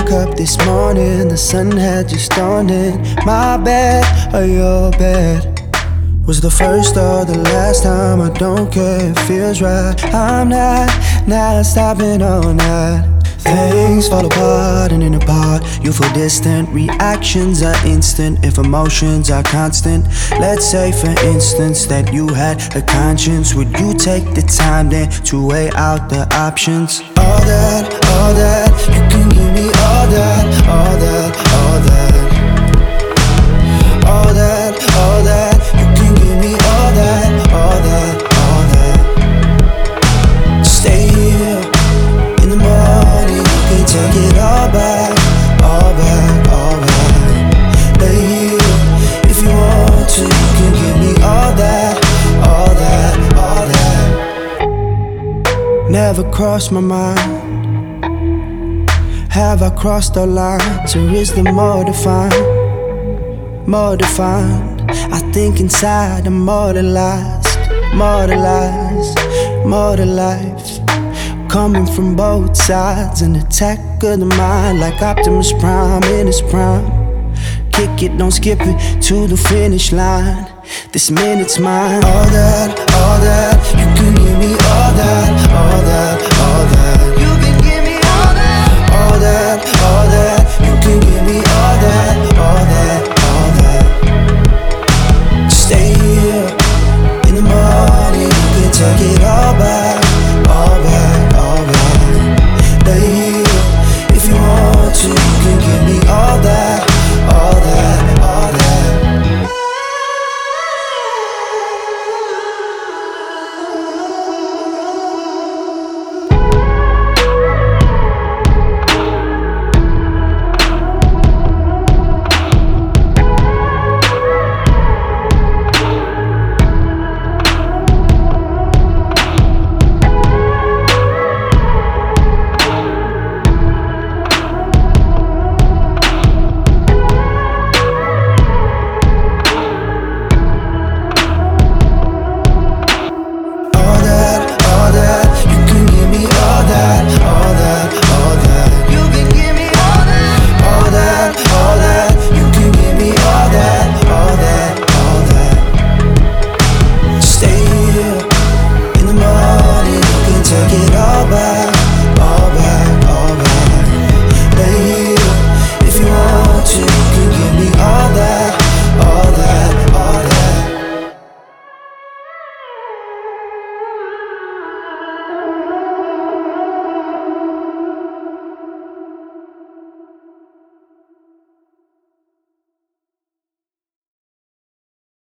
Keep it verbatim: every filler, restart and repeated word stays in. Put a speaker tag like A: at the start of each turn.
A: woke up this morning, the sun had just dawned in. My bed or your bed was the first or the last time. I don't care, it feels right. I'm not, not stopping all night. Things fall apart and in a part, you feel distant. Reactions are instant if emotions are constant. Let's say for instance that you had a conscience. Would you take the time then to weigh out the options? All that, all that, you can give me all that, all that, all that. All that, all that, you can give me all that, all that, all that. Stay here in the morning, you can take it all back, all back, all back. Lay here if you want to, you can give me all that, all that, all that. Never crossed my mind. Have I crossed all lines, or is there more to find? More defined. I think inside I'm mortalized, mortalized, more to life. Coming from both sides, an attack of the mind, like Optimus Prime in his prime. Kick it, don't skip it to the finish line. This minute's mine. All that, all that, you can give me all that, all that.